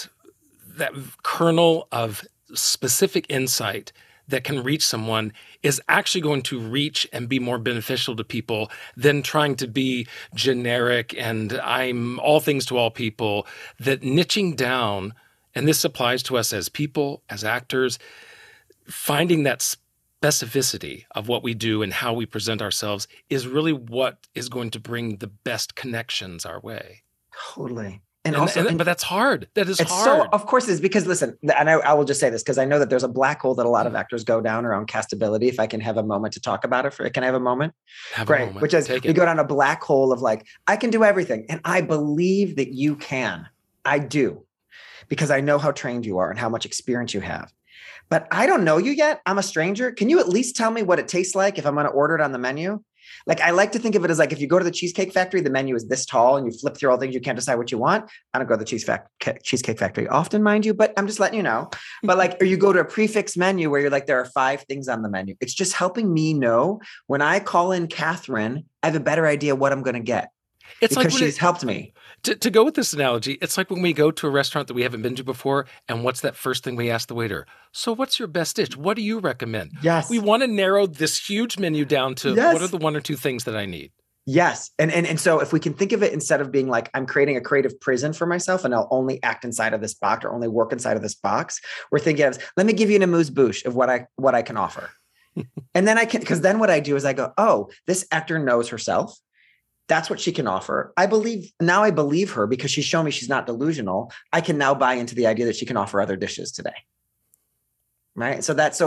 S2: kernel of specific insight that can reach someone is actually going to reach and be more beneficial to people than trying to be generic and I'm all things to all people. That niching down, and this applies to us as people, as actors, finding that specificity of what we do and how we present ourselves is really what is going to bring the best connections our way.
S3: Totally.
S2: But that's hard. That is hard.
S3: So, of course it is, because listen, and I will just say this because I know that there's a black hole that a lot of actors go down around castability. If I can have a moment to talk about it, can I have a moment? Great. Which is you go down a black hole of like, I can do everything. And I believe that you can. I do. Because I know how trained you are and how much experience you have. But I don't know you yet. I'm a stranger. Can you at least tell me what it tastes like if I'm going to order it on the menu? Like, I like to think of it as like, if you go to the Cheesecake Factory, the menu is this tall and you flip through all things, you can't decide what you want. I don't go to the Cheesecake Factory often, mind you, but I'm just letting you know. But like, or you go to a prefix menu where you're like, there are 5 things on the menu. It's just helping me know when I call in Catherine, I have a better idea what I'm going to get. It's because she's helped me.
S2: To go with this analogy, it's like when we go to a restaurant that we haven't been to before, and what's that first thing we ask the waiter? So what's your best dish? What do you recommend?
S3: Yes.
S2: We want to narrow this huge menu down to what are the 1 or 2 things that I need?
S3: Yes. And so if we can think of it instead of being like, I'm creating a creative prison for myself and I'll only act inside of this box or only work inside of this box, we're thinking of, let me give you an amuse-bouche of what I can offer. And then because then what I do is I go, oh, this actor knows herself. That's what she can offer. I believe her because she's shown me she's not delusional. I can now buy into the idea that she can offer other dishes today. Right.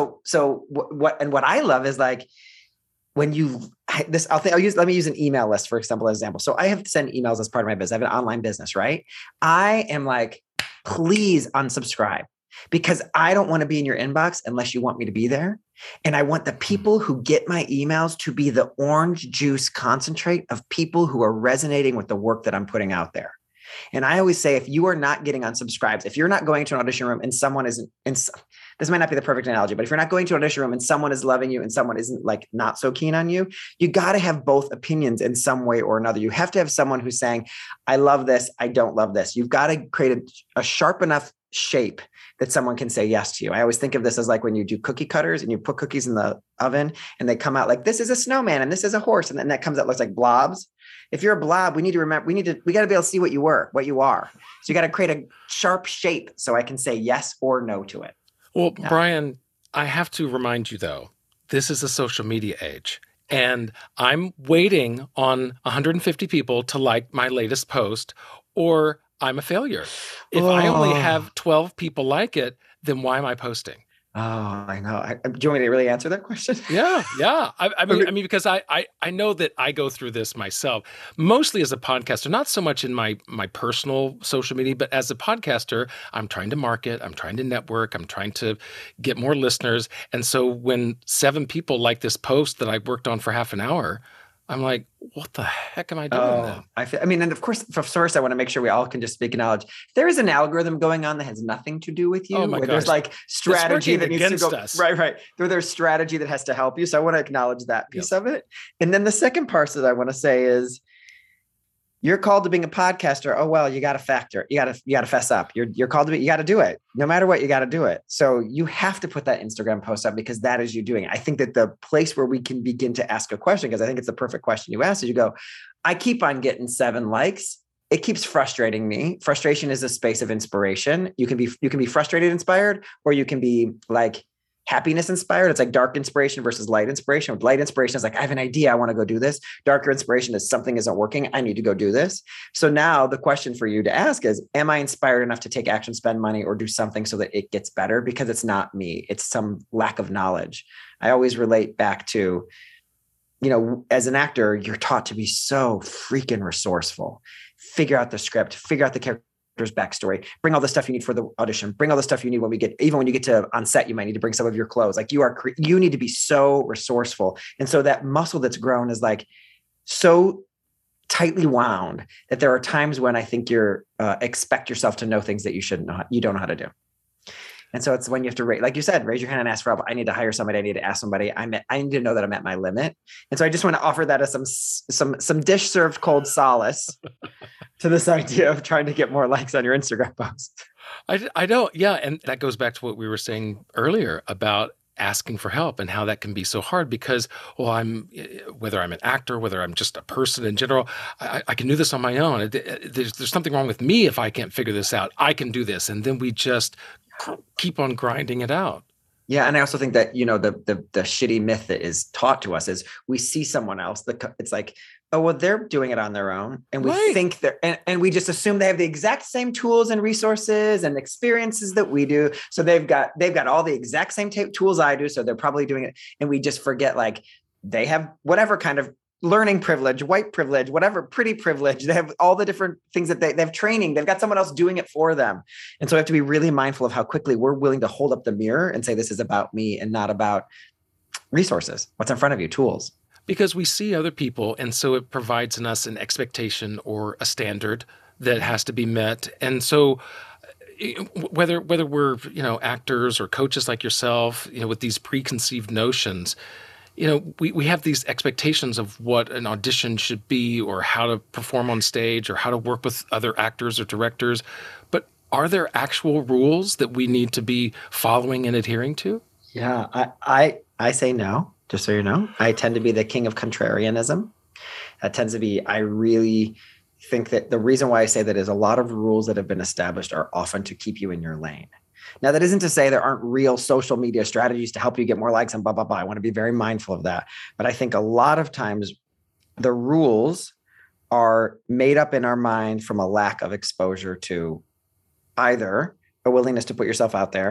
S3: What I love is like, when let me use an email list for example. So I have to send emails as part of my business. I have an online business, right? I am like, please unsubscribe, because I don't want to be in your inbox unless you want me to be there. And I want the people who get my emails to be the orange juice concentrate of people who are resonating with the work that I'm putting out there. And I always say, if you are not getting unsubscribes, if you're not going to an audition room and someone isn't, this might not be the perfect analogy, but if you're not going to an audition room and someone is loving you and someone isn't like not so keen on you, you got to have both opinions in some way or another. You have to have someone who's saying, I love this, I don't love this. You've got to create a sharp enough shape that someone can say yes to you. I always think of this as like when you do cookie cutters and you put cookies in the oven and they come out like, this is a snowman and this is a horse. And then that comes out, looks like blobs. If you're a blob, we got to be able to see what you are. So you got to create a sharp shape so I can say yes or no to it.
S2: Well, yeah. Brian, I have to remind you though, this is a social media age. And I'm waiting on 150 people to like my latest post, or I'm a failure. If I only have 12 people like it, then why am I posting?
S3: Oh, I know. Do you want me to really answer that question?
S2: Yeah. I mean, because I know that I go through this myself, mostly as a podcaster, not so much in my personal social media, but as a podcaster, I'm trying to market, I'm trying to network, I'm trying to get more listeners. And so when 7 people like this post that I worked on for half an hour, I'm like, what the heck am I doing then?
S3: And of course, first, I want to make sure we all can just speak and knowledge. There is an algorithm going on that has nothing to do with you.
S2: Oh my gosh.
S3: There's like strategy that needs to go
S2: us.
S3: Right. There's strategy that has to help you. So I want to acknowledge that piece of it. And then the second part that I want to say is, you're called to being a podcaster. Oh, well, you got to fess up. You're called to be, you got to do it. No matter what, you got to do it. So you have to put that Instagram post up, because that is you doing it. I think that the place where we can begin to ask a question, because I think it's the perfect question you asked, is you go, I keep on getting 7 likes. It keeps frustrating me. Frustration is a space of inspiration. You can be frustrated, inspired, or you can be like happiness inspired. It's like dark inspiration versus light inspiration. Light inspiration is like, I have an idea, I want to go do this. Darker inspiration is something isn't working, I need to go do this. So now the question for you to ask is, am I inspired enough to take action, spend money, or do something so that it gets better? Because it's not me, it's some lack of knowledge. I always relate back to, as an actor, you're taught to be so freaking resourceful. Figure out the script, figure out the character backstory, bring all the stuff you need for the audition, bring all the stuff you need when you get to on set, you might need to bring some of your clothes. Like you need to be so resourceful. And so that muscle that's grown is like so tightly wound that there are times when I think you're expect yourself to know things that you don't know how to do. And so it's when you have to, like you said, raise your hand and ask for help. I need to hire somebody. I need to ask somebody. I need to know that I'm at my limit. And so I just want to offer that as some dish served cold solace to this idea of trying to get more likes on your Instagram post.
S2: I don't. Yeah. And that goes back to what we were saying earlier about asking for help and how that can be so hard, because, whether I'm an actor, whether I'm just a person in general, I can do this on my own. There's something wrong with me if I can't figure this out. I can do this. And then we just keep on grinding it out.
S3: Yeah. And I also think that, the shitty myth that is taught to us is we see someone else, it's like, oh, well, they're doing it on their own. And we think and we just assume they have the exact same tools and resources and experiences that we do. So they've got all the exact same tools I do. So they're probably doing it. And we just forget, like, they have whatever kind of learning privilege, white privilege, whatever, pretty privilege. They have all the different things that they have training. They've got someone else doing it for them. And so we have to be really mindful of how quickly we're willing to hold up the mirror and say, this is about me and not about resources. What's in front of you, tools.
S2: Because we see other people, and so it provides in us an expectation or a standard that has to be met. And so whether we're, actors or coaches like yourself, with these preconceived notions, we have these expectations of what an audition should be, or how to perform on stage, or how to work with other actors or directors. But are there actual rules that we need to be following and adhering to?
S3: Yeah, I say no, just so you know. I tend to be the king of contrarianism. That tends to be, I really think that the reason why I say that is a lot of rules that have been established are often to keep you in your lane. Now, that isn't to say there aren't real social media strategies to help you get more likes and blah, blah, blah. I want to be very mindful of that. But I think a lot of times the rules are made up in our mind from a lack of exposure to either a willingness to put yourself out there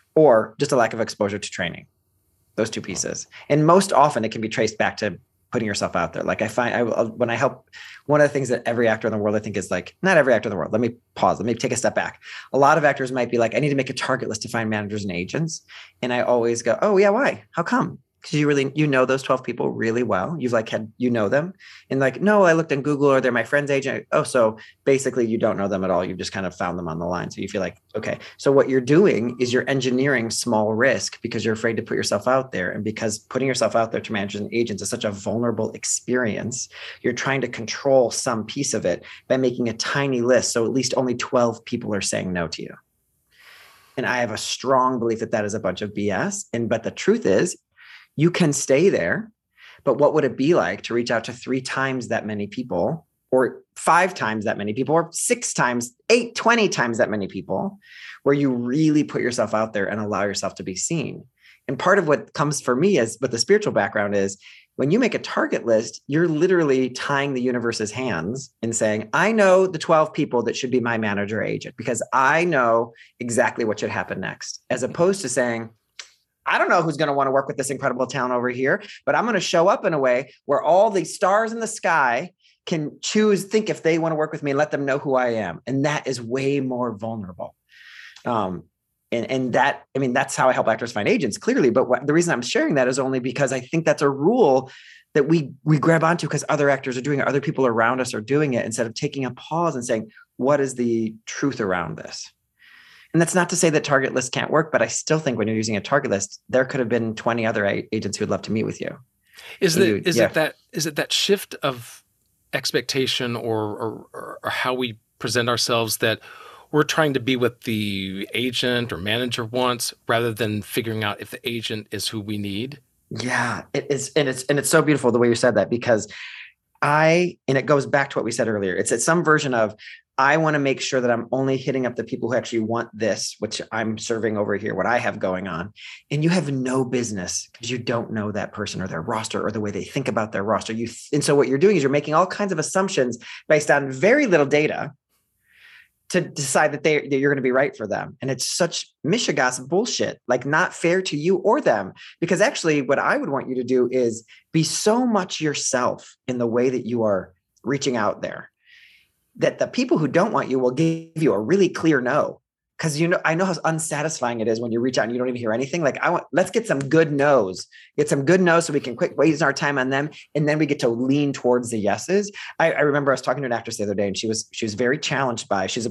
S3: or just a lack of exposure to training. Those two pieces. And most often it can be traced back to putting yourself out there. Like I find when I help, one of the things that every actor in the world, I think, is like, not every actor in the world. Let me pause. Let me take a step back. A lot of actors might be like, I need to make a target list to find managers and agents. And I always go, oh yeah, why? How come? Because you know those 12 people really well. You've like know them. And like, no, I looked on Google, or they're my friend's agent. Oh, so basically you don't know them at all. You've just kind of found them on the line. So you feel like, okay. So what you're doing is you're engineering small risk because you're afraid to put yourself out there. And because putting yourself out there to managers and agents is such a vulnerable experience, you're trying to control some piece of it by making a tiny list. So at least only 12 people are saying no to you. And I have a strong belief that is a bunch of BS. But the truth is, you can stay there, but what would it be like to reach out to 3 times that many people, or 5 times that many people, or 6 times, 8, 20 times that many people, where you really put yourself out there and allow yourself to be seen? And part of what comes for me as with the spiritual background is when you make a target list, you're literally tying the universe's hands and saying, I know the 12 people that should be my manager or agent because I know exactly what should happen next, as opposed to saying, I don't know who's going to want to work with this incredible talent over here, but I'm going to show up in a way where all the stars in the sky can think if they want to work with me and let them know who I am. And that is way more vulnerable. And that, I mean, that's how I help actors find agents, clearly. But the reason I'm sharing that is only because I think that's a rule that we grab onto because other actors are doing it, other people around us are doing it, instead of taking a pause and saying, what is the truth around this? And that's not to say that target lists can't work, but I still think when you're using a target list, there could have been 20 other agents who would love to meet with you.
S2: Is it that shift of expectation or how we present ourselves, that we're trying to be what the agent or manager wants rather than figuring out if the agent is who we need?
S3: Yeah, it is. And it's so beautiful the way you said that, because and it goes back to what we said earlier. It's some version of, I want to make sure that I'm only hitting up the people who actually want this, which I'm serving over here, what I have going on. And you have no business because you don't know that person or their roster or the way they think about their roster. And so what you're doing is you're making all kinds of assumptions based on very little data to decide that you're going to be right for them. And it's such mishigas bullshit, like not fair to you or them. Because actually what I would want you to do is be so much yourself in the way that you are reaching out there, that the people who don't want you will give you a really clear no. Because I know how unsatisfying it is when you reach out and you don't even hear anything. Like, let's get some good no's. Get some good no's so we can quit wasting our time on them, and then we get to lean towards the yeses. I remember I was talking to an actress the other day, and she was very challenged by. She's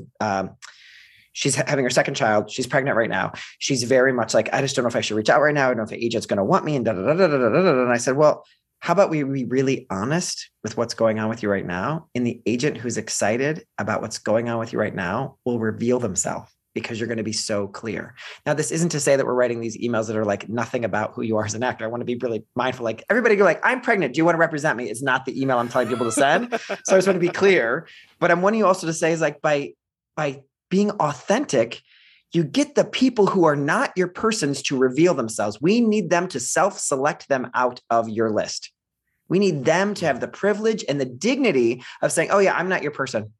S3: having her second child. She's pregnant right now. She's very much like, I just don't know if I should reach out right now. I don't know if the agent's going to want me, and da da da da da da da. And I said, well, how about we be really honest with what's going on with you right now? And the agent who's excited about what's going on with you right now will reveal themselves, because you're going to be so clear. Now, this isn't to say that we're writing these emails that are like nothing about who you are as an actor. I want to be really mindful. Like, everybody go like, I'm pregnant. Do you want to represent me? It's not the email I'm telling people to send. So I just want to be clear. But I'm wanting you also to say is like, by being authentic, you get the people who are not your persons to reveal themselves. We need them to self-select them out of your list. We need them to have the privilege and the dignity of saying, oh yeah, I'm not your person.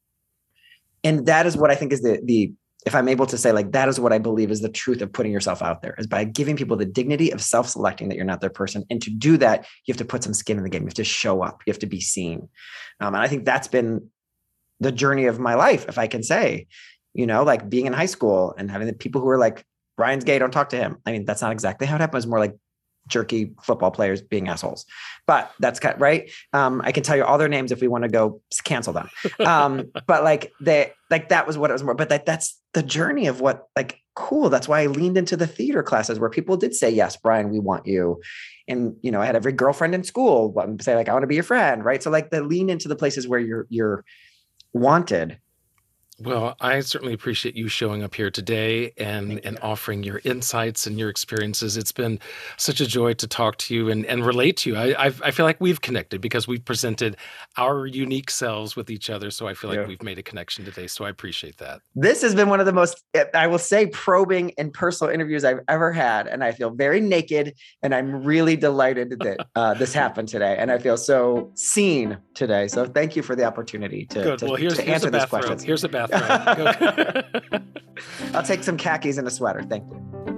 S3: And that is what I think is if I'm able to say, like, that is what I believe is the truth of putting yourself out there, is by giving people the dignity of self-selecting that you're not their person. And to do that, you have to put some skin in the game. You have to show up. You have to be seen. And I think that's been the journey of my life, if I can say, like being in high school and having the people who are like, Brian's gay, don't talk to him. I mean, that's not exactly how it happened. It was more like jerky football players being assholes, but that's kind of, right. I can tell you all their names if we want to go cancel them. But that was what it was more, but that's the journey of what, like, cool. That's why I leaned into the theater classes where people did say, yes, Brian, we want you. And, I had every girlfriend in school say like, I want to be your friend. Right. So like, the lean into the places where you're wanted.
S2: Well, I certainly appreciate you showing up here today and offering your insights and your experiences. It's been such a joy to talk to you and relate to you. I feel like we've connected because we've presented our unique selves with each other. So I feel like we've made a connection today. So I appreciate that.
S3: This has been one of the most, I will say, probing and personal interviews I've ever had. And I feel very naked, and I'm really delighted that this happened today. And I feel so seen today. So thank you for the opportunity to answer these questions.
S2: Here's a bathroom.
S3: I'll take some khakis and a sweater. Thank you.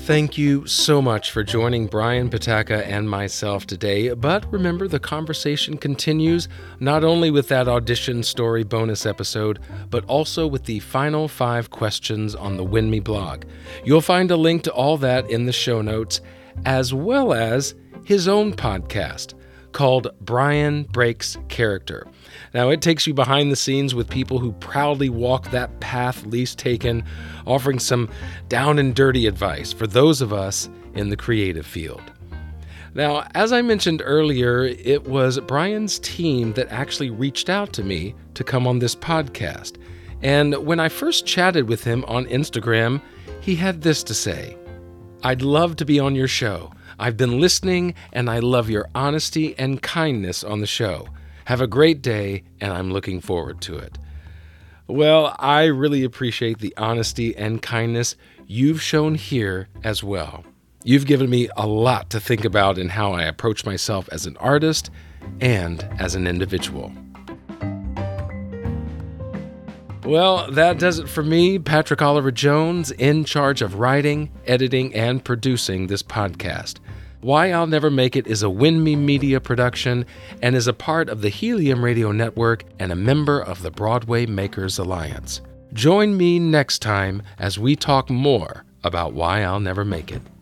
S2: Thank you so much for joining Brian Pataka and myself today. But remember, the conversation continues not only with that audition story bonus episode, but also with the final 5 questions on the Win Me blog. You'll find a link to all that in the show notes, as well as his own podcast called Brian Breaks Character. Now, it takes you behind the scenes with people who proudly walk that path least taken, offering some down and dirty advice for those of us in the creative field. Now, as I mentioned earlier, it was Brian's team that actually reached out to me to come on this podcast. And when I first chatted with him on Instagram, he had this to say: "I'd love to be on your show. I've been listening, and I love your honesty and kindness on the show. Have a great day, and I'm looking forward to it." Well, I really appreciate the honesty and kindness you've shown here as well. You've given me a lot to think about in how I approach myself as an artist and as an individual. Well, that does it for me, Patrick Oliver Jones, in charge of writing, editing, and producing this podcast. Why I'll Never Make It is a Win Me Media production and is a part of the Helium Radio Network and a member of the Broadway Makers Alliance. Join me next time as we talk more about Why I'll Never Make It.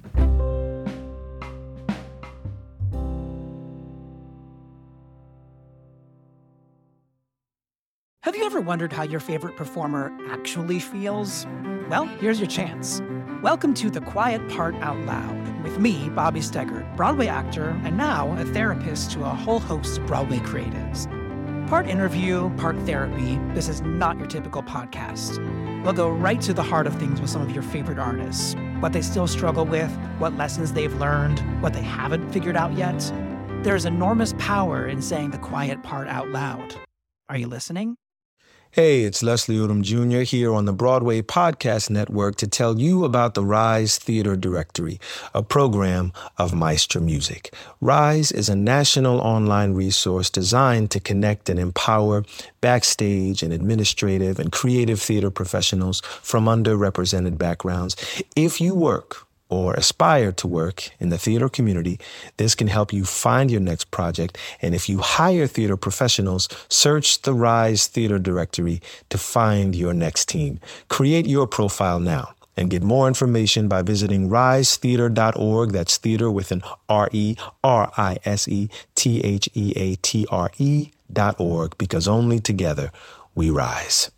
S4: Have you ever wondered how your favorite performer actually feels? Well, here's your chance. Welcome to The Quiet Part Out Loud with me, Bobby Steggert, Broadway actor and now a therapist to a whole host of Broadway creatives. Part interview, part therapy, this is not your typical podcast. We'll go right to the heart of things with some of your favorite artists, what they still struggle with, what lessons they've learned, what they haven't figured out yet. There's enormous power in saying the quiet part out loud. Are you listening?
S5: Hey, it's Leslie Odom Jr. here on the Broadway Podcast Network to tell you about the Rise Theater Directory, a program of Maestro Music. Rise is a national online resource designed to connect and empower backstage and administrative and creative theater professionals from underrepresented backgrounds. If you work or aspire to work in the theater community, this can help you find your next project. And if you hire theater professionals, search the Rise Theater Directory to find your next team. Create your profile now and get more information by visiting risetheater.org. That's theater with an RERISETHEATRE.org, because only together we rise.